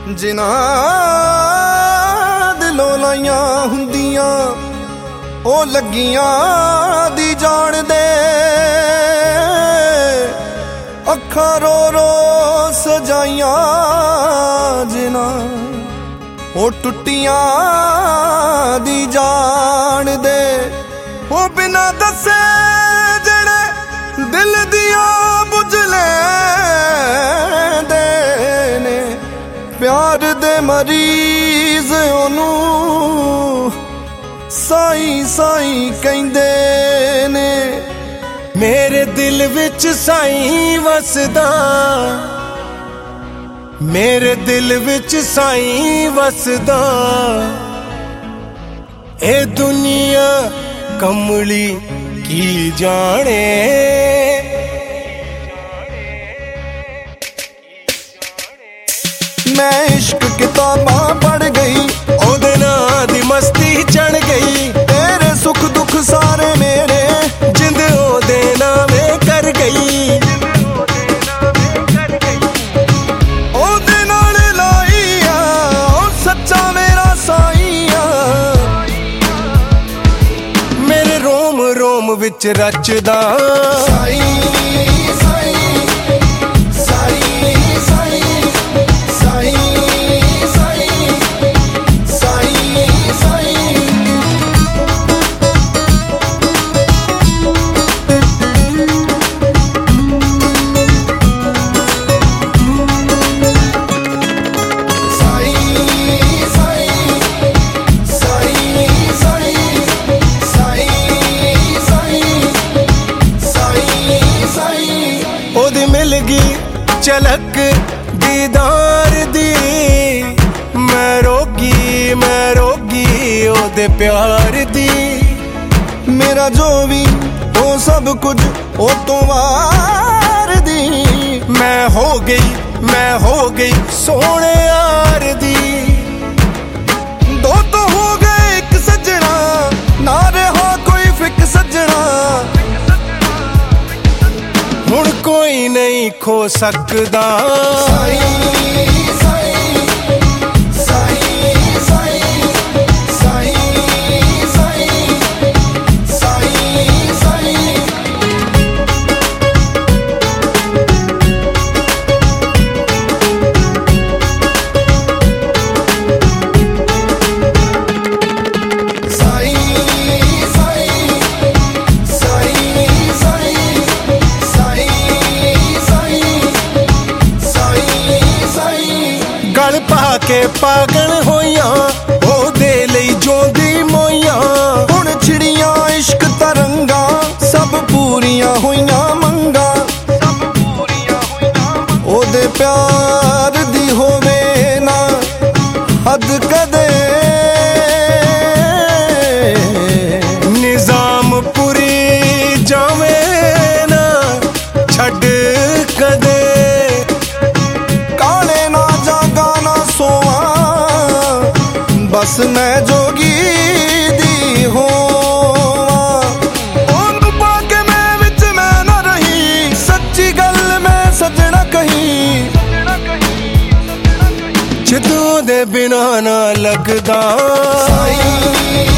ਜਿਨ੍ਹਾਂ ਦਿਲੋਂ ਲਾਈਆਂ ਹੁੰਦੀਆਂ ਉਹ ਲੱਗੀਆਂ ਦੀ ਜਾਣਦੇ, ਅੱਖਾਂ ਰੋ ਰੋ ਸਜਾਈਆਂ ਜਿਨ੍ਹਾਂ ਉਹ ਟੁੱਟੀਆਂ ਦੀ ਜਾਣਦੇ। ਉਹ ਬਿਨਾਂ ਦੱਸੇ ਜਿਹੜੇ ਦਿਲ ਦੀਆਂ ਬੁਝ ਲੈਂਦੇ ਨੇ, प्यार दे मरीज ओनू साई साई कहंदे ने। मेरे दिल विच साई वसदा, मेरे दिल विच साई वसदा, ए दुनिया कमली की जाने। मैं इश्क किताबां पढ़ गई, ओदे नां दी मस्ती चढ़ गई, तेरे सुख दुख सारे मेरे जिंद ओदे नामे कर गई। ओदे नाल लाई आ ओ सच्चा मेरा साई आ, मेरे रोम रोम विच रचदा साई झलक दीदार दी, मैं रोगी ओदे प्यार दी। मेरा जो भी वो सब कुछ ओ तो वार दी, मैं हो गई सोने यार दी। दो तो हो गए एक सजना, ना रहा कोई फिक सजना, हुण कोई नहीं खो सकदा। गल पाके पागल होइयां ओदे लई जोंदी मोइयां, हुण छिड़ियां इश्क तरंगा सब पूरियां होइयां मंगा। ओदे प्यार दी होवे ना हद कदे, निजाम पूरी जावे ना छड़ कदे। बस मैं जोगी दी होवां, ओनू पाके मैं विच मैं ना रही, सच्ची गल मैं सजना कही। जदों दे बिना ना लगदा